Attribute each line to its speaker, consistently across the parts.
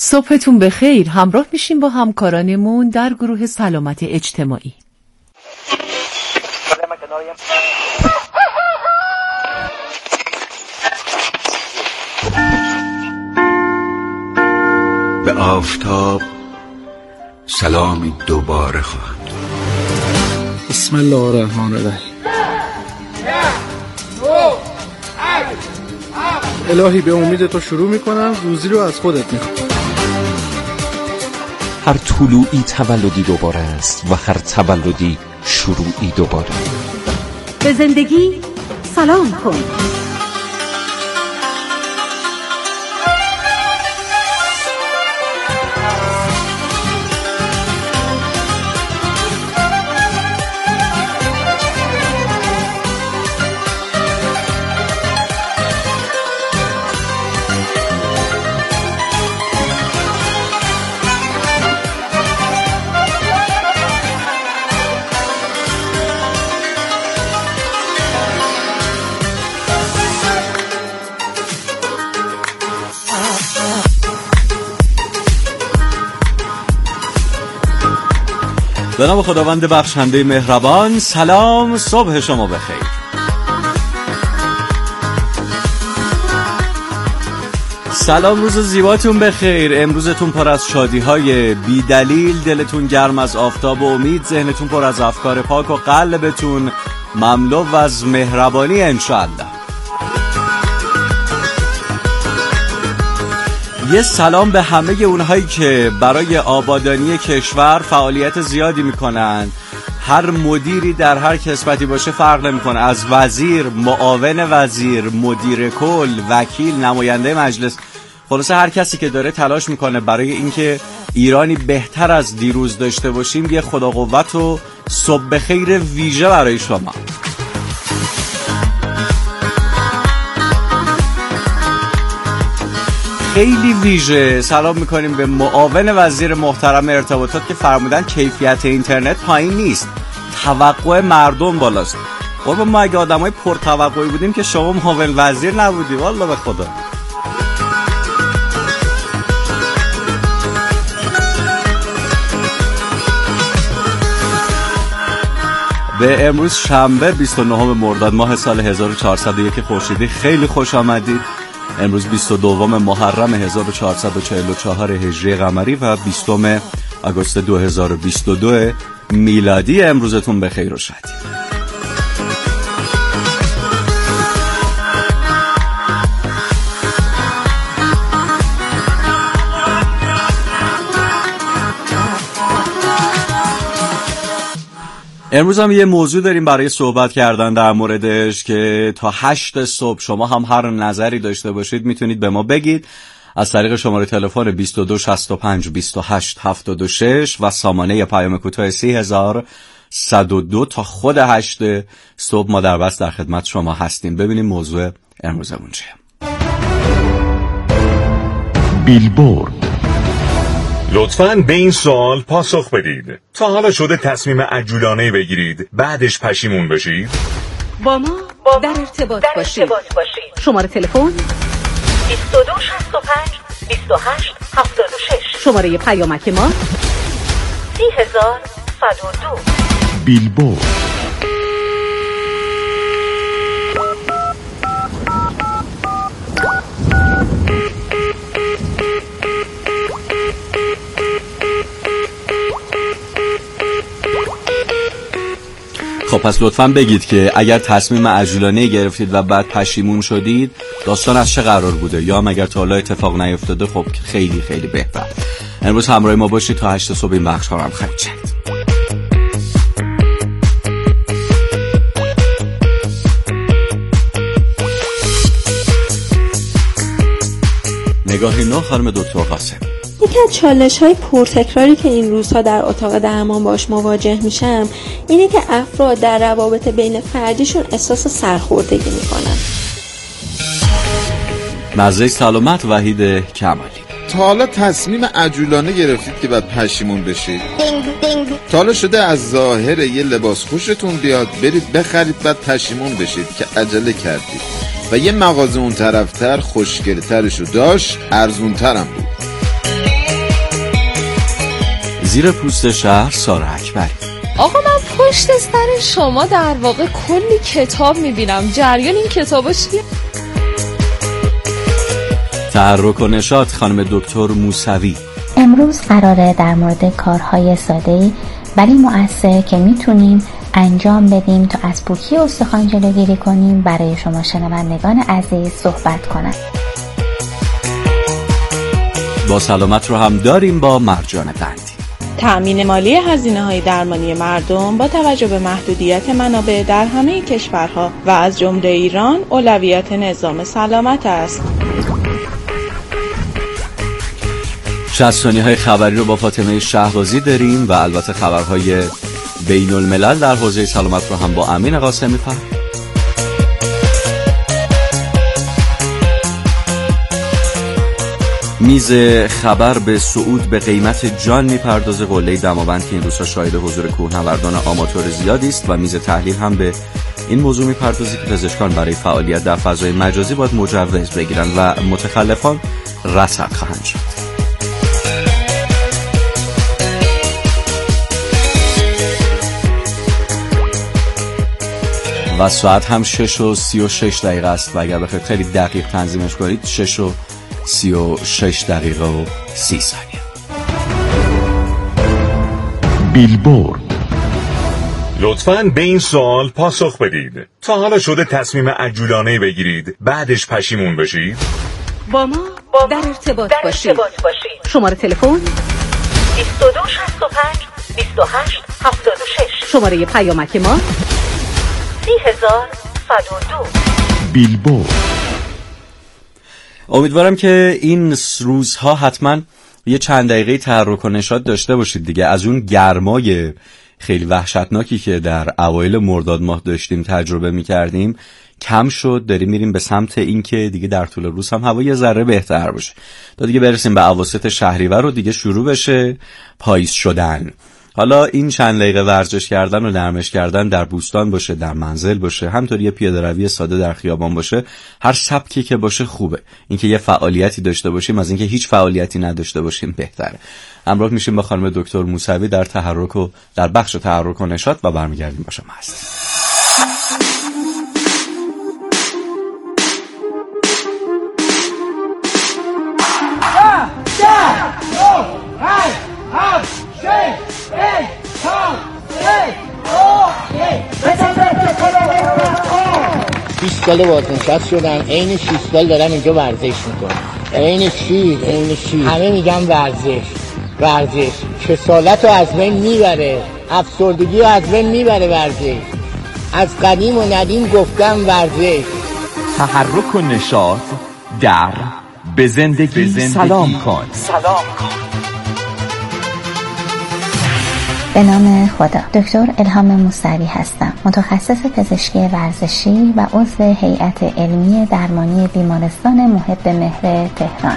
Speaker 1: صبحتون بخیر. همراه میشیم با همکارانمون در گروه سلامت اجتماعی.
Speaker 2: به آفتاب سلامی دوباره خواهند.
Speaker 3: بسم الله الرحمن الرحیم. الهی به امید تو شروع میکنم، روزی رو از خودت میخوام.
Speaker 4: هر طلوعی تولدی دوباره است و هر تولدی شروعی دوباره.
Speaker 5: به زندگی سلام کن.
Speaker 6: به نام خداوند بخشنده مهربان. سلام، صبح شما بخیر. سلام، روز زیباتون بخیر. امروزتون پر از شادی‌های بی دلیل، دلتون گرم از آفتاب و امید، ذهنتون پر از افکار پاک و قلبتون مملو از مهربانی انشاءالله. یه سلام به همه اونهایی که برای آبادانی کشور فعالیت زیادی میکنن. هر مدیری در هر کسبتی باشه فرق نمیکنه، از وزیر، معاون وزیر، مدیر کل، وکیل، نماینده مجلس، خلاصه هر کسی که داره تلاش میکنه برای اینکه ایرانی بهتر از دیروز داشته باشیم. یه خدا قوت و صبح بخیر ویژه برای شما. خیلی ویژه سلام میکنیم به معاون وزیر محترم ارتباطات که فرمودن کیفیت اینترنت پایین نیست، توقع مردم بالاست. قربان ما اگه آدمای پرتوقعی بودیم که شما معاون وزیر نبودی، والله به خدا. به امروز شنبه 29 مرداد ماه سال 1401 خورشیدی خیلی خوش آمدید. امروز 22 محرم 1444 هجری قمری و 20 آگوست 2022 میلادی. امروزتون بخیر و شادی. امروز هم یه موضوع داریم برای صحبت کردن در موردش که تا 8 صبح شما هم هر نظری داشته باشید میتونید به ما بگید از طریق شماره تلفن 22 65 28 76 و سامانه پیام کوتاه 3102 تا خود 8 صبح ما در بس در خدمت شما هستیم. ببینیم موضوع امروزمون چیه.
Speaker 7: بیلبورد. لطفاً به این سوال پاسخ بدید. تا حالا شده تصمیم عجولانه بگیرید بعدش پشیمون بشید؟
Speaker 5: با ما در ارتباط باشید. شماره تلفن 22 65 28 76. شماره پیامک ما 3102.
Speaker 7: بیلبورد.
Speaker 6: خب پس لطفاً بگید که اگر تصمیم عجولانه گرفتید و بعد پشیمون شدید داستان از چه قرار بوده، یا مگر تا حالا اتفاق نیفتاده. خب خیلی خیلی بهتر. امروز همراه ما باشید تا 8 صبح این بخش ها رو هم خواهید شنید. نگاهی نو خانم دکتر قاسم.
Speaker 8: یکی از چالش‌های پرتکراری که این روزها در اتاق درمان باش مواجه میشم اینه که افراد در روابط بین فردیشون احساس سرخوردگی میکنن.
Speaker 6: مزه سلامت وحید کمالی.
Speaker 9: تا حالا تصمیم عجولانه گرفتید که بعد پشیمون بشید؟ تا حالا شده از ظاهر یه لباس خوشتون بیاد برید بخرید بعد پشیمون بشید که عجله کردید و یه مغازه اون طرفتر خوشگلترشو داشت ارزونترم بود؟
Speaker 6: زیر پوست شهر سارا اکبری.
Speaker 10: آقا من پشت سر شما در واقع کلی کتاب میبینم، جریان این کتابا چیه؟
Speaker 6: تحرک و نشاط خانم دکتر موسوی.
Speaker 11: امروز قراره در مورد کارهای ساده‌ای ولی مؤثر که میتونیم انجام بدیم تا از پوکی استخوان جلوگیری کنیم برای شما شنوندگان عزیز صحبت کنم.
Speaker 6: با سلامت رو هم داریم با مرجان قندی.
Speaker 12: تأمین مالی هزینه‌های درمانی مردم با توجه به محدودیت منابع در همه کشورها و از جمله ایران اولویت نظام سلامت است.
Speaker 6: 60 ثانیه‌های خبری رو با فاطمه شهبازی داریم و البته خبرهای بین الملل در حوزه سلامت رو هم با امین قاسمی فر. میز خبر به صعود به قیمت جان میپردازه. قله دماوند که این روزها شاهد حضور کوهنوردان آماتور زیادی است و میز تحلیل هم به این موضوع میپردازه که پزشکان برای فعالیت در فضای مجازی باید مجوز بگیرن و متخلفان رصد خواهند شد. و ساعت هم 6:36 است و اگر بخواید خیلی دقیق تنظیمش کنید 6:36 و 30 ثانیه.
Speaker 7: بیلبورد. لطفاً به این سوال پاسخ بدید. تا حالا شده تصمیم عجولانه‌ای بگیرید بعدش پشیمون بشید؟
Speaker 5: با ما در ارتباط باشید. شماره تلفن 2265 28 76. شماره پیامک ما 30102.
Speaker 7: بیلبورد.
Speaker 6: امیدوارم که این روزها حتما یه چند دقیقه تحرک و نشاط داشته باشید دیگه. از اون گرمای خیلی وحشتناکی که در اوایل مرداد ماه داشتیم تجربه می‌کردیم کم شد. داریم میریم به سمت این که دیگه در طول روز هم هوا یه ذره بهتر باشه تا دیگه برسیم به اواسط شهریور و دیگه شروع بشه پاییز شدن. حالا این چند دقیقه ورزش کردن و نرمش کردن در بوستان باشه، در منزل باشه، همطور یه پیاده روی ساده در خیابان باشه، هر سبکی که باشه خوبه. اینکه یه فعالیتی داشته باشیم از اینکه هیچ فعالیتی نداشته باشیم بهتره. همراه میشیم با خانم دکتر موسوی در تحرک و در بخش تحرک و نشاط و برمیگردیم با شما هستیم.
Speaker 13: سال بازنشست شدم، عین 6 سال دارم اینجا ورزش میکنم. عین چی؟ همه میگم ورزش کسالت رو از بین میبره، افسردگی رو از بین میبره ورزش. از قدیم و ندیم گفتم ورزش.
Speaker 14: تحرک و نشاط در به زندگی سلام کن.
Speaker 11: به نام خدا. دکتر الهام موسوی هستم، متخصص پزشکی ورزشی و عضو هیئت علمی درمانی بیمارستان محب مهر تهران.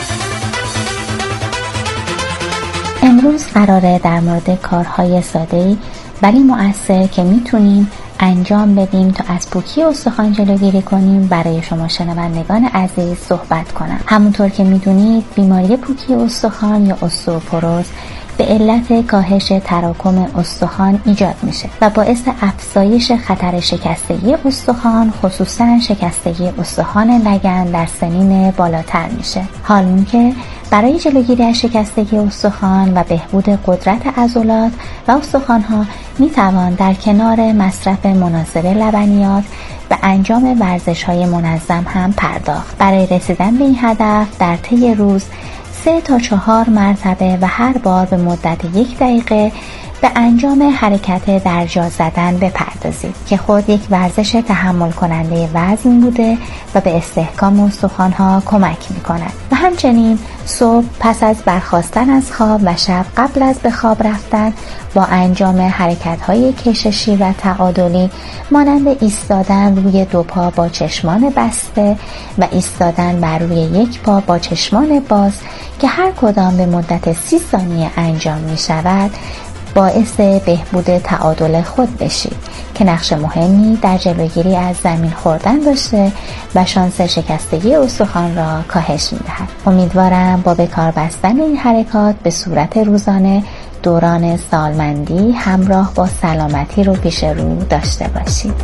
Speaker 11: امروز قراره در مورد کارهای ساده‌ای ولی مؤثر که میتونیم انجام بدیم تا از پوکی استخوان جلوگیری کنیم برای شما شنوندگان عزیز صحبت کنم. همونطور که میدونید بیماری پوکی استخوان یا استئوپروز به علت کاهش تراکم استخوان ایجاد میشه و باعث افزایش خطر شکستگی استخوان، خصوصا شکستگی استخوان لگن در سنین بالاتر میشه. حالون که برای جلوگیری از شکستگی استخوان و بهبود قدرت عضلات و استخوان‌ها میتوان در کنار مصرف مناسب لبنیات به انجام ورزش‌های منظم هم پرداخت. برای رسیدن به این هدف در طی روز 3 تا 4 مرتبه و هر بار به مدت 1 دقیقه به انجام حرکت در جا زدن بپردازید که خود یک ورزش تحمل کننده وزن بوده و به استحکام استخوان‌ها کمک می‌کند. و همچنین صبح پس از برخاستن از خواب و شب قبل از به خواب رفتن با انجام حرکت‌های کششی و تعادلی مانند ایستادن روی 2 پا با چشمان بسته و ایستادن بر روی 1 پا با چشمان باز که هر کدام به مدت 30 ثانیه انجام می‌شود باعث بهبود تعادل خود بشید که نقش مهمی در جلوگیری از زمین خوردن داشته و شانس شکستگی استخوان را کاهش می‌دهد. امیدوارم با به کار بستن این حرکات به صورت روزانه دوران سالمندی همراه با سلامتی رو پیش رو داشته باشید.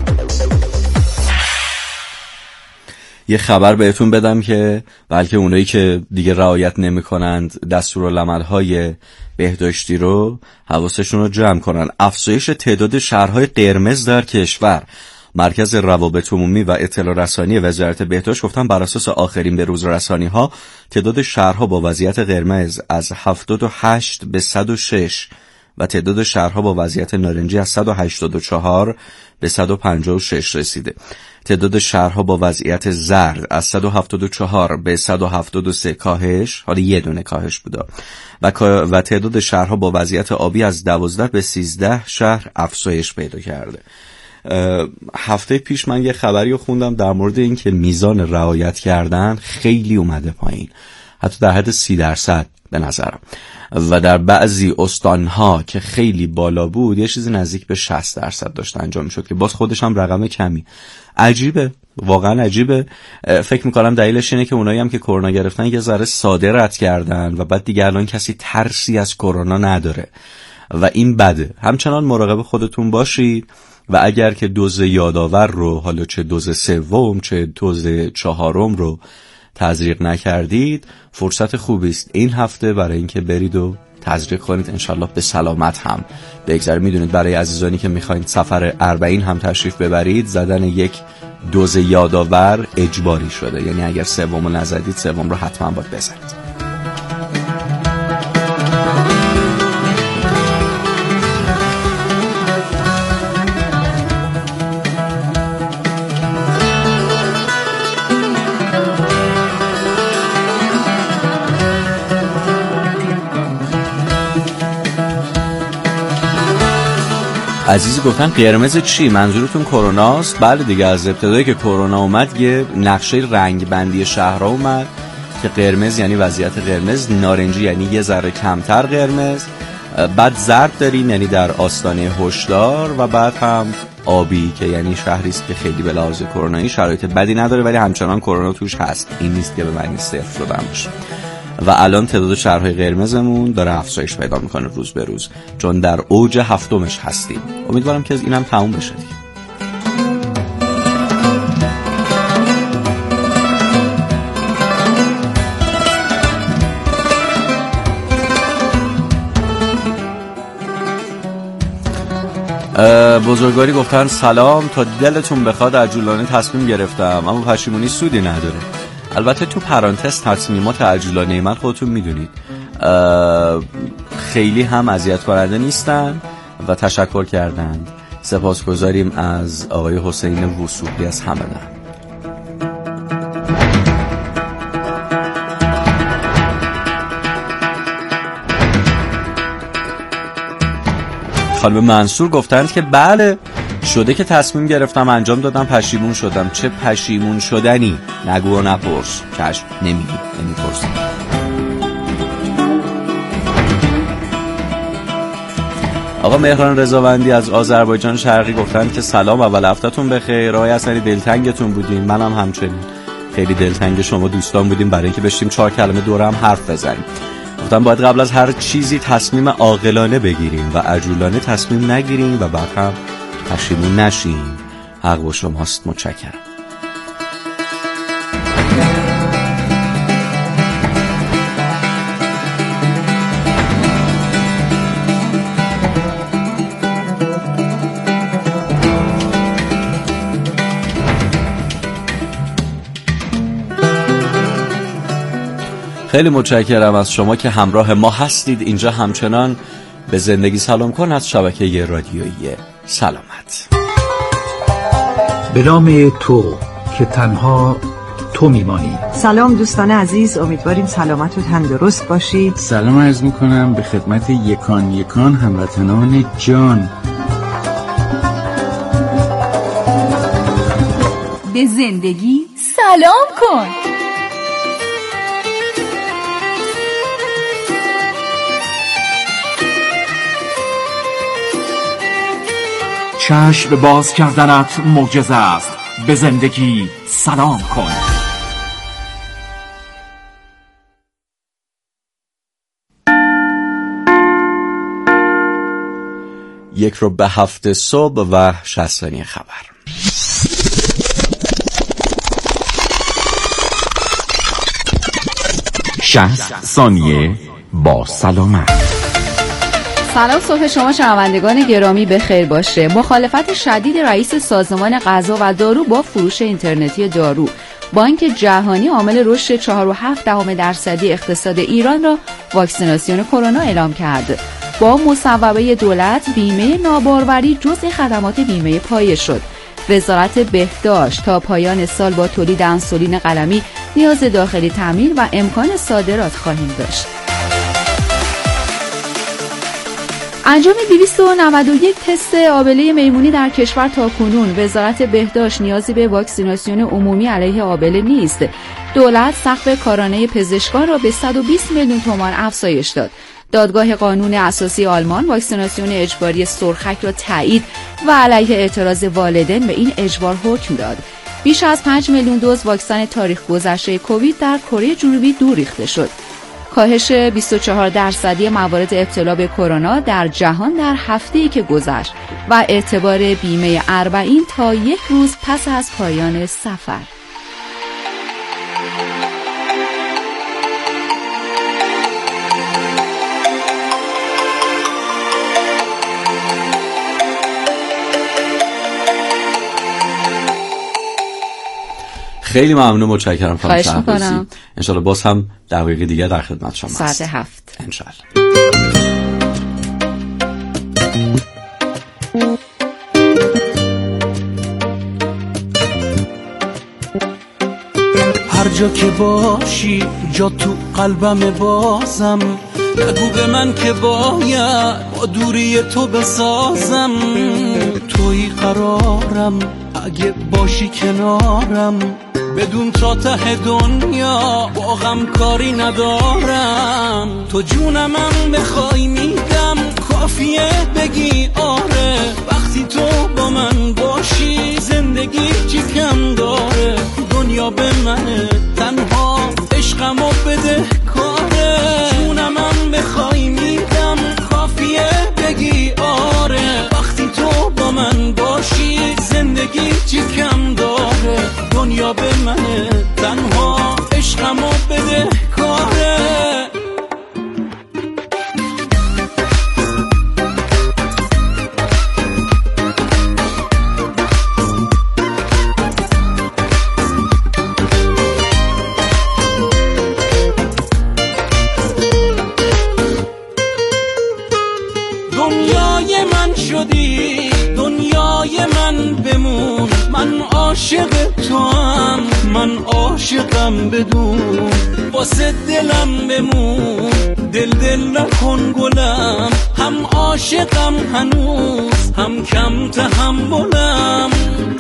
Speaker 6: یه خبر بهتون بدم که بلکه اونایی که دیگه رعایت نمی‌کنند دستورالعمل‌های بهداشتی رو حواسشون رو جمع کنن. افزایش تعداد شهرهای قرمز در کشور. مرکز روابط عمومی و اطلاع رسانی وزارت بهداشت گفتن بر اساس آخرین بروز رسانی‌ها تعداد شهرها با وضعیت قرمز از 78 به 106 و تعداد شهرها با وضعیت نارنجی از 184 به 156 رسیده. تعداد شهرها با وضعیت زرد از 174 به 173 کاهش، حالا یه دونه کاهش بوده، و تعداد شهرها با وضعیت آبی از 12 به 13 شهر افزایش پیدا کرده. هفته پیش من یه خبری رو خوندم در مورد این که میزان رعایت کردن خیلی اومده پایین، حتی در حد 30% به نظرم، و در بعضی استانها که خیلی بالا بود یه چیزی نزدیک به 60% داشت انجام میشد که باز خودش هم رقم کمی. عجیبه، واقعا عجیبه. فکر میکنم دلیلش اینه که اونایی هم که کرونا گرفتن یه ذره ساده رد کردن و بعد دیگه الان کسی ترسی از کرونا نداره و این بده. همچنان مراقب خودتون باشید و اگر که دوز یادآور رو، حالا چه دوز سوم چه دوز چهارم رو تزریق نکردید، فرصت خوبی است این هفته برای اینکه برید و تزریق کنید، انشالله به سلامت هم بگذره. میدونید برای عزیزانی که میخواین سفر 40 هم تشریف ببرید، زدن یک دوز یادآور اجباری شده، یعنی اگر سوم رو نزدید سوم رو حتما باید بزنید. عزیزی گفتن قرمز چی؟ منظورتون کروناست؟ بله دیگه، از ابتدایی که کرونا اومد یه نقشه رنگ بندی شهرها اومد که قرمز یعنی وضعیت قرمز، نارنجی یعنی یه ذره کمتر قرمز، بعد زرد داریم یعنی در آستانه هشدار، و بعد هم آبی که یعنی شهری است که خیلی به لحاظ کرونایی شرایط بدی نداره ولی همچنان کرونا توش هست. این نیست که به معنی صفر شدن باشه. و الان تعداد شهرهای قرمزمون داره افزایش پیدا میکنه روز به روز، چون در اوج هفتمش هستیم. امیدوارم که اینم تموم بشه دیگه. بزرگواری گفتن سلام، تا دلتون بخواد عجولانه تصمیم گرفتم اما پشیمونی سودی نداره. البته تو پرانتز تصمیمات عجولانه من خودتون میدونید خیلی هم اذیت کننده نیستن و تشکر کردند. سپاسگزاریم از آقای حسین وثوقی از همدان. خانم منصور گفتند که بله شده که تصمیم گرفتم انجام دادم، پشیمون شدم. چه پشیمون شدنی؟ نگو و نپرس. چشم، نمیپرسم. آقا مهران رضاوندی از آذربایجان شرقی گفتند که سلام، اول هفته‌تون بخیر. آقای حسنی دلتنگتون بودیم، منم همچنین خیلی دلتنگ شما دوستان بودیم برای اینکه بشیم 4 کلمه دوره هم حرف بزنیم. گفتم باید قبل از هر چیزی تصمیم عاقلانه بگیریم و عجولانه تصمیم نگیریم و بعد هم پشیمون نشیم. حق با شماست. متشکرم. خیلی متشکرم از شما که همراه ما هستید. اینجا همچنان به زندگی سلام کن از شبکه رادیویی سلامت.
Speaker 15: به نام تو که تنها تو میمانی.
Speaker 16: سلام دوستان عزیز، امیدواریم سلامت و تندرست باشید.
Speaker 17: سلام عرض میکنم به خدمت یکان هموطنان جان.
Speaker 5: به زندگی سلام کن.
Speaker 14: چشم باز کردنت معجزه است. به زندگی سلام کن.
Speaker 6: 6:07 صبح و 60 ثانیه خبر.
Speaker 14: 60 ثانیه با سلامت.
Speaker 18: سلام، صبح شما شنوندگان گرامی بخیر باشه. مخالفت شدید رئیس سازمان غذا و دارو با فروش اینترنتی دارو. بانک جهانی عامل رشد 4.7% اقتصاد ایران را واکسیناسیون کرونا اعلام کرد. با مصوبه دولت بیمه ناباروری جزء خدمات بیمه پایه شد. وزارت بهداشت تا پایان سال با تولید انسولین قلمی نیاز داخلی تامین و امکان صادرات خواهیم داشت. انجام 291 تست آبله میمونی در کشور تاکنون. وزارت بهداشت نیازی به واکسیناسیون عمومی علیه آبله نیست. دولت سقف کارانه پزشکان را به 120 میلیون تومان افزایش داد. دادگاه قانون اساسی آلمان واکسیناسیون اجباری سرخک را تایید و علیه اعتراض والدین به این اجبار حکم داد. بیش از 5 میلیون دوز واکسن تاریخ گذشته کووید در کره جنوبی دور ریخته شد. کاهش 24% موارد ابتلا به کرونا در جهان در هفته‌ای که گذشت و اعتبار بیمه 40 تا 1 روز پس از پایان سفر.
Speaker 6: خیلی ممنون، متشکرم
Speaker 18: خواهش میکنم.
Speaker 6: انشالله باز هم دقیقه دیگه در خدمت شما هستم.
Speaker 18: ساعت 7
Speaker 6: انشالله.
Speaker 19: هر جا که باشی جا تو قلبم بازم، نگو به من که باید با دوری تو بسازم. توی قرارم اگه باشی کنارم، بدون تا ته دنیا با غم کاری ندارم. تو جونمم بخوای میدم، کافیه بگی آره. وقتی تو با من باشی زندگی چی کم داره. دنیا به منه تنها، عشقمو بده کاره. جونمم بخوای میدم، کافیه بگی آره. وقتی تو با من باشی زندگی چی کم داره. دنیا به منه تنها، عشقمو بده کاره. دنیای من شدی، دنیای من بمون. من عاشق توام، من عاشقم بدون. واسه دلم بمون، دل نکن گلم. هم عاشقم هنوز، هم کم تحملم.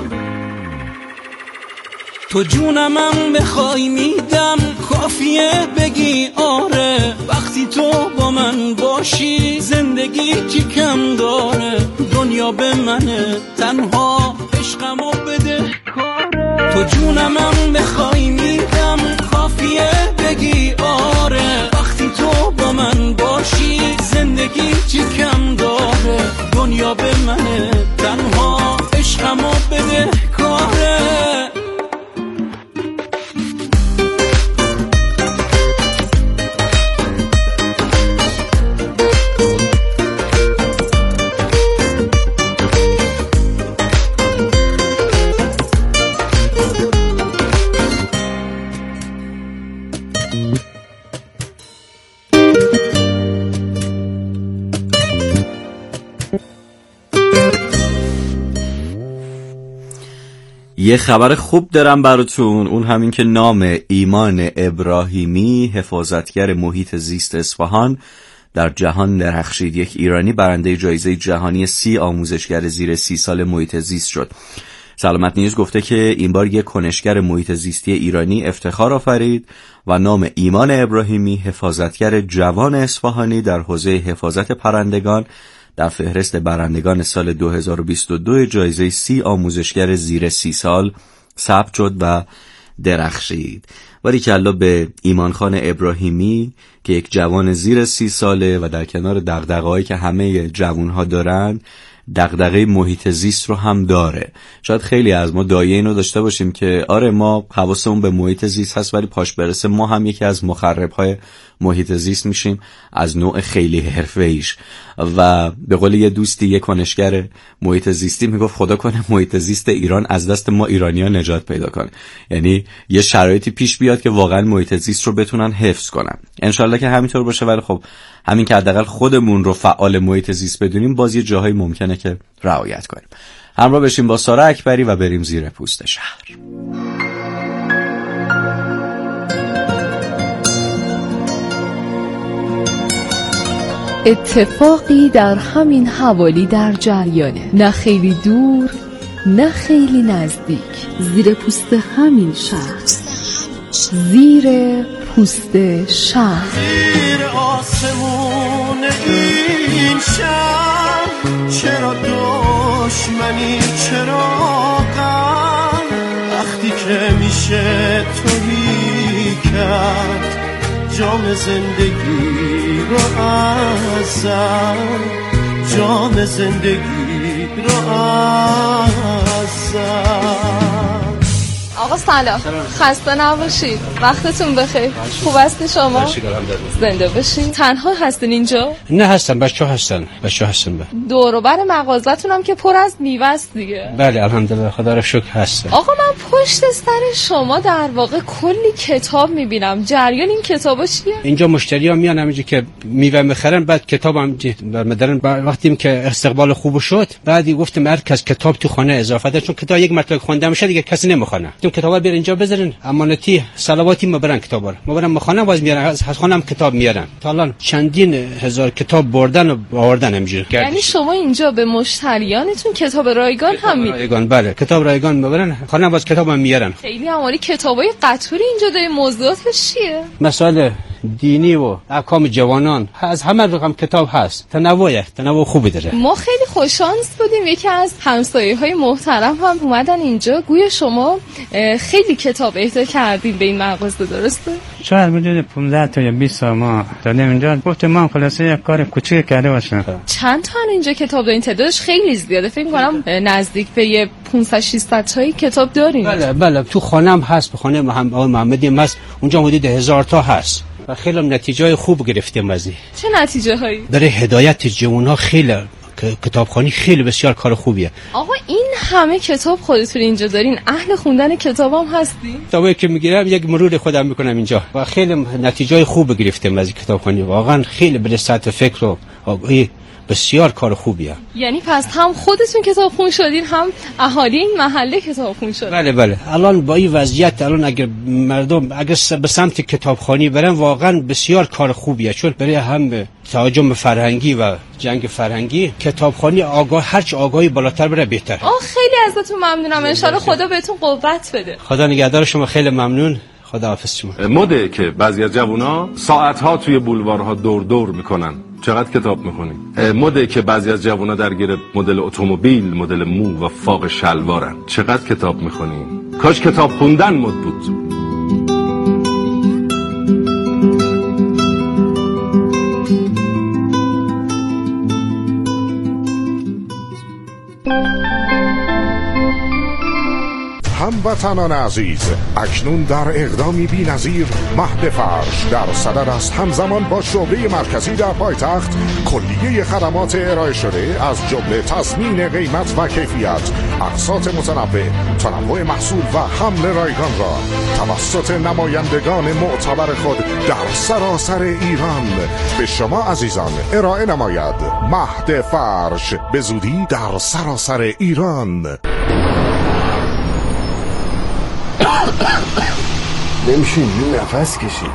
Speaker 19: تو جونمم بخوای میدم، کافیه بگی آره. وقتی تو با من باشی زندگی چی کم داره. دنیا به منه تنها، عشقمو بده کاره. تو جونمم بخوای میدم، کافیه بگی آره. وقتی تو با من باشی زندگی چی کم داره. دنیا به منه تنها، عشقمو بده کاره.
Speaker 6: یه خبر خوب دارم براتون، اون همین که نام ایمان ابراهیمی، حفاظتگر محیط زیست اصفهان، در جهان درخشید. یک ایرانی برنده جایزه جهانی 30 آموزشگر زیر 30 سال محیط زیست شد. سلامت نیوز گفته که این بار یک کنشگر محیط زیستی ایرانی افتخار آفرید و نام ایمان ابراهیمی، حفاظتگر جوان اصفهانی در حوزه حفاظت پرندگان، در فهرست برندگان سال 2022 جایزه 30 آموزشگر زیر 30 سال ثبت شد و درخشید. باریکلا به ایمان خان ابراهیمی که یک جوان زیر 30 ساله و در کنار دغدغه‌هایی که همه جوانها دارن دغدغه محیط زیست رو هم داره. شاید خیلی از ما دایه اینو داشته باشیم که آره ما حواسمون به محیط زیست هست ولی پاش برسه ما هم یکی از مخرب‌های محیط زیست میشیم از نوع خیلی حرفه‌ایش. و به قول یه دوستی، یه کنشگر محیط زیستی میگفت خدا کنه محیط زیست ایران از دست ما ایرانی‌ها نجات پیدا کنه، یعنی یه شرایطی پیش بیاد که واقعا محیط زیست رو بتونن حفظ کنن. انشالله که همینطور باشه، ولی خب همین که حداقل خودمون رو فعال محیط زیست بدونیم باز یه جاهای ممکنه که رعایت کنیم. همراه بشیم با سارا اکبری و بریم زیر پوست شهر.
Speaker 10: اتفاقی در همین حوالی در جریانه، نه خیلی دور نه خیلی نزدیک، زیر پوست همین شهر، زیر پوست شهر.
Speaker 19: زیر آسمون این شهر چرا دشمنی، چرا غم، وقتی که میشه تویی کرد جام زندگی رو ازم، جام زندگی رو ازم.
Speaker 10: آقا سلام، خسته نباشید، وقتتون بخیر. خوب هستی شما؟ زنده باشین. تنها هستین اینجا؟
Speaker 20: نه هستم، بچه هستن.
Speaker 10: دور و بر مغازتون هم که پر از میوه است دیگه.
Speaker 20: بله الحمدلله، خدا رو شکر هستن.
Speaker 10: آقا من پشت سر شما در واقع کلی کتاب میبینم، جریان این کتابا چیه؟
Speaker 20: اینجا مشتری‌ها میان همینجا که میوه میخرن، بعد کتابم برمی‌دارن. وقتی که استقبال خوب شد بعدی گفتم مرکز کتاب تو خانه اضافه ده، چون کتاب یک مرتبه خونده میشه دیگه کسی نمیخونه. کتابا بیار اینجا بذارین، امانتی صلواتی مبرن کتابا رو مبرن مخانه باز میارن، از خانم کتاب میارن. تا الان چندین هزار کتاب بردن و آوردن همینجوری.
Speaker 10: یعنی شما اینجا به مشتریانتون کتاب رایگان هم میدید؟
Speaker 20: رایگان، بله کتاب رایگان میبرن خانه باز کتابم میارن.
Speaker 10: خیلی عالی. کتابای قطوری اینجا داره، موضوعاتش چیه؟
Speaker 20: مسائل دینی و احکام جوانان، از همه رقم کتاب هست. تنوع خوبی داره.
Speaker 10: ما خیلی خوششانس بودیم، یکی از همسایه‌های محترم هم اومدن اینجا. گویا شما خیلی کتاب اهدا کردین به این مغازه، درسته؟
Speaker 21: شاید حدود 15 تا یا 20 سال ما دادیم اینجا. گفتم ما خلاصه یک کار کوچیک کرده باشم.
Speaker 10: چند تا اینجا کتاب دارین؟ تعدادش خیلی زیاده، فکر کنم نزدیک به 500 600 تایی کتاب دارین.
Speaker 20: بله تو خانم هست، به خانه محمدی هم هست، اونجا حدود 1000 تا هست و خیلی نتیجه خوب گرفتیم از این.
Speaker 10: چه نتیجه هایی؟
Speaker 20: برای هدایت جوان‌ها خیلی کتابخوانی خیلی بسیار کار خوبیه.
Speaker 10: آقا این همه کتاب خودتون اینجا دارین، اهل خوندن کتاب هم هستین؟
Speaker 20: کتابی که میگیرم یک مرور خودم میکنم اینجا و خیلی نتیجه خوب گرفتیم از کتابخوانی. واقعا خیلی به سطح فکر و آگاهی بسیار کار خوبیه.
Speaker 10: یعنی پس هم خودتون کتابخون شدین هم اهالی این محله کتابخون شدن؟
Speaker 20: بله. الان با این وضعیت الان اگر مردم به سمت کتابخوانی برن واقعا بسیار کار خوبیه، چون برای هم تهاجم فرهنگی و جنگ فرهنگی کتابخوانی هرچی آگاهی بالاتر بره بهتر.
Speaker 10: خیلی ازتون ممنونم، ان شاءالله خدا بهتون قوت بده.
Speaker 20: خدا نگهدار شما، خیلی ممنون. خداحافظ شما.
Speaker 22: مده که بعضی از جوونا ساعت‌ها توی بولوارها دور میکنن. چقدر کتاب میخونی؟ مده که بعضی از جوونا درگیر مدل اتومبیل، مدل مو و فاق شلوارن. چقدر کتاب میخونی؟ کاش کتاب خوندن مد بود.
Speaker 23: هموطنان عزیز، اکنون در اقدامی بی‌نظیر مهد فرش در صدر است، همزمان با شعبه مرکزی در پایتخت کلیه خدمات ارائه شده از جمله تضمین قیمت و کیفیت، اقساط متنوع، تنوع محصول و حمل رایگان را توسط نمایندگان معتبر خود در سراسر ایران به شما عزیزان ارائه نماید. مهد فرش به زودی در سراسر ایران.
Speaker 24: نمیشین نفس کشید.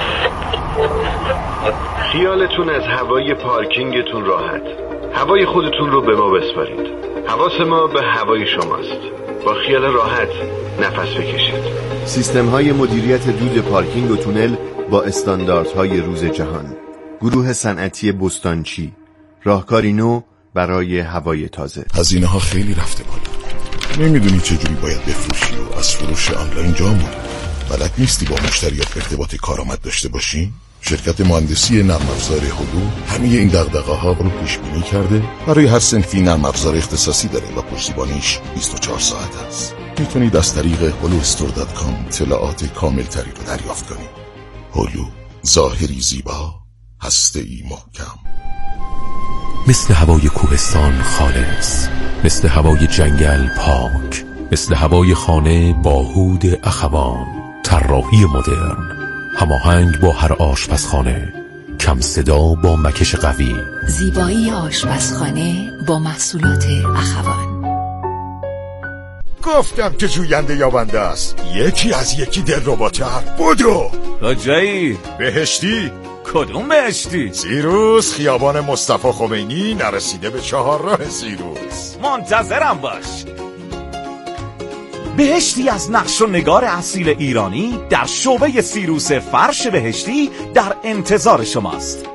Speaker 25: خیالتون از هوای پارکینگتون راحت. هوای خودتون رو به ما بسپارید. حواس ما به هوای شماست. با خیال راحت نفس بکشید.
Speaker 24: سیستم های مدیریت دود پارکینگ و تونل با استانداردهای روز جهان. گروه صنعتی بستانچی، راهکاری نو برای هوای تازه.
Speaker 23: هزینه ها خیلی رفته بالا. نمیدونی چجوری باید بفروشی و از فروش آنلاین جا موندی.
Speaker 1: بلد نیستی با مشتریات ارتباط کارآمد داشته باشی؟ شرکت مهندسی نرم افزار هلو همه این دغدغه‌ها رو پیش بینی کرده. برای هر صنفی نرم افزار اختصاصی داره و پشتیبانیش 24 ساعت است. میتونید از طریق holustore.com اطلاعات کامل تری رو دریافت کنید. هلو، ظاهری زیبا، هسته‌ای محکم.
Speaker 2: مثل هوای کوهستان خالص، مثل هوای جنگل پاک، مثل هوای خانه با هود اخوان. طراحی مدرن، هماهنگ با هر آشپزخانه، کم صدا با مکش قوی.
Speaker 3: زیبایی آشپزخانه با محصولات اخوان.
Speaker 23: گفتم که جوینده یابنده است. یکی از یکی دلرباتر. بدو
Speaker 6: کجایی؟
Speaker 23: بهشتی.
Speaker 6: کدوم بهشتی؟
Speaker 23: سیروس، خیابان مصطفی خمینی، نرسیده به 4 راه سیروس.
Speaker 6: منتظرم باش. بهشتی از نقش و نگار اصیل ایرانی در شعبه سیروس فرش بهشتی در انتظار شماست.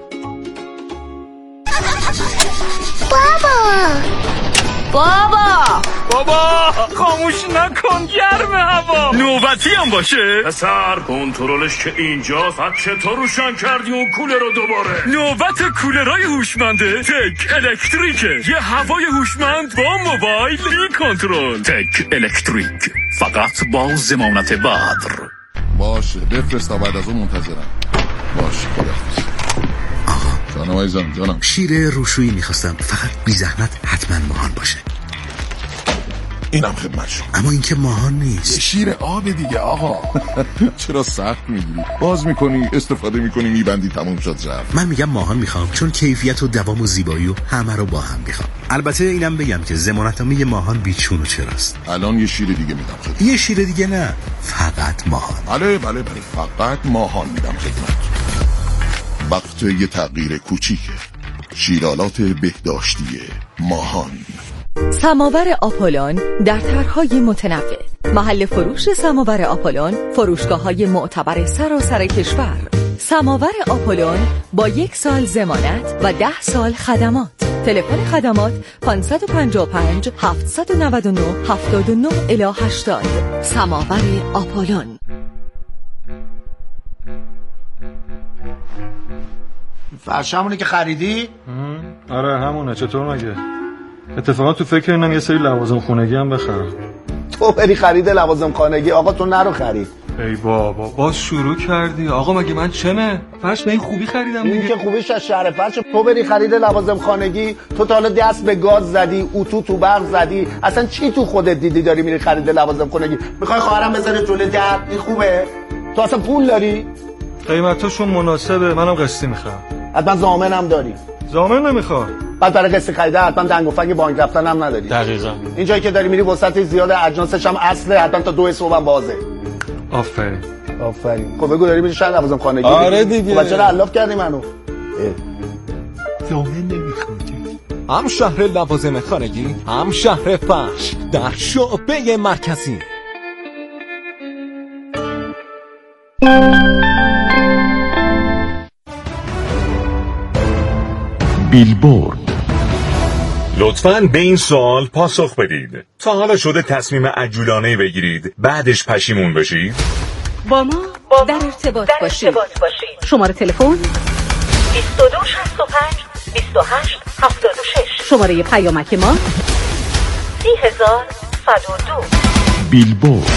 Speaker 4: بابا خاموش نکن، گرم هوا. نوبتی هم باشه پسر، کنترلش که اینجا. فقط چطور روشن کردی اون کولر رو دوباره؟ نوبت کولرای هوشمنده تک الکتریکه. یه هوای هوشمند با موبایل بی کنترل. تک الکتریک، فقط با ضمانت بدر.
Speaker 1: باشه بفرست تا بعد از اون منتظرم. باشه خداحافظ. جانم عزیزم، جانم.
Speaker 8: شیر روشویی میخواستم، فقط بی زحمت حتما ماهان باشه.
Speaker 1: اینم خدمت شما.
Speaker 8: اما این که ماهان نیست.
Speaker 1: شیر آب دیگه آقا. چرا سخت میگیری؟ باز میکنی، استفاده میکنی، میبندی، تموم شد رفت.
Speaker 8: من میگم ماهان میخوام، چون کیفیت و دوام و زیبایی و همه رو با هم میخوام. البته اینم بگم که ضمانتنامه ماهان بیچون و چراست.
Speaker 1: الان یه شیر دیگه میدم خدمت.
Speaker 8: یه شیر دیگه نه، فقط ماهان.
Speaker 1: بله فقط ماهان میدم خدمت. وقت یه تغییر کوچیکه. شیرالات بهداشتی ماهان.
Speaker 26: سماور آپولون در طرح‌های متنوع. محل فروش سماور آپولون، فروشگاه‌های معتبر سراسر کشور. سماور آپولون با 1 سال ضمانت و 10 سال خدمات. تلفن خدمات 555 799 79 الی 80. سماور آپولون.
Speaker 27: فرشمونه که خریدی؟
Speaker 28: آره همونه. چطور مگه؟ اتفاقا تو فکر اینم یه سری لوازم خونگی هم بخرم.
Speaker 27: تو بری خرید لوازم خانگی؟ آقا تو نرو خرید.
Speaker 28: ای بابا باز شروع کردی. آقا مگه من چمه؟ فرش به این خوبی خریدم دیگه.
Speaker 27: این که خوبیش از شهر فرش. تو بری خرید لوازم خانگی، تو تا حالا دست به گاز زدی، اتو تو برق زدی، اصلا چی تو خودت دیدی داری میری خرید لوازم خانگی؟ میخوای خواهرم بذاره جلوی در؟ این خوبه؟ تو اصلا پول داری؟
Speaker 28: قیمتاشون مناسبه، منم قسطی میخوام.
Speaker 27: حتما ضامنم داری؟
Speaker 28: ضامن نمیخوام.
Speaker 27: بعد برای قسط خریده حتما دنگ و فنگ بانک رفتن هم نداری.
Speaker 28: دقیقاً.
Speaker 27: این جایی که داری میری وسط زیاد، اجناسش هم اصله، حتما تا 2 صبح هم بازه.
Speaker 28: آفرین.
Speaker 27: خب بگو داری میری شهر لوازم خانگی؟
Speaker 28: آره دیگه.
Speaker 27: بچه را علاف کردی منو.
Speaker 28: ضامن نمیخوام.
Speaker 29: هم شهر لوازم خانگی، هم شهر فرش در شعبه مرکزی.
Speaker 24: بیلبورد.
Speaker 7: لطفاً به این سوال پاسخ بدید. تا حالا شده تصمیم عجولانه بگیرید بعدش پشیمون بشید؟
Speaker 5: با ما در ارتباط باشید. شماره تلفن
Speaker 26: 2265 28 76.
Speaker 5: شماره پیامک ما
Speaker 26: 30102.
Speaker 24: بیلبورد.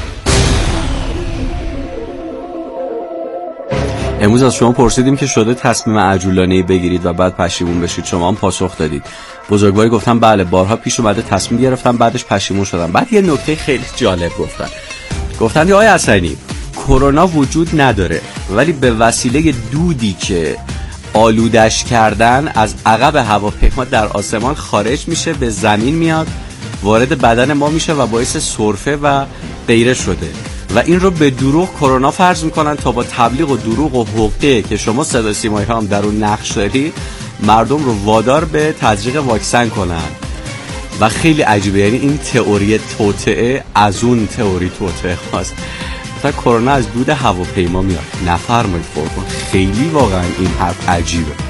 Speaker 6: امروز از شما پرسیدیم که شده تصمیم عجولانه‌ای بگیرید و بعد پشیمون بشید. شما هم پاسخ دادید. بزرگواری گفتم بله، بارها پیش اومده تصمیم گرفتم بعدش پشیمون شدم. بعد یه نکته خیلی جالب گفتن که آقای حسنی، کرونا وجود نداره ولی به وسیله دودی که آلودش کردن از عقب هواپیما در آسمان خارج میشه، به زمین میاد، وارد بدن ما میشه و باعث سرفه و غیره شده و این رو به دروغ کرونا فرض میکنن تا با تبلیغ و دروغ و حقه که شما صدا سیمایی هم در اون نقش دارید مردم رو وادار به تزریق واکسن کنن و خیلی عجیبه. یعنی این تئوری توطئه از اون تئوری توطئه خاص. مثلا کرونا از دود هواپیما میاد. نفرمایید قربان، خیلی واقعا این حرف عجیبه.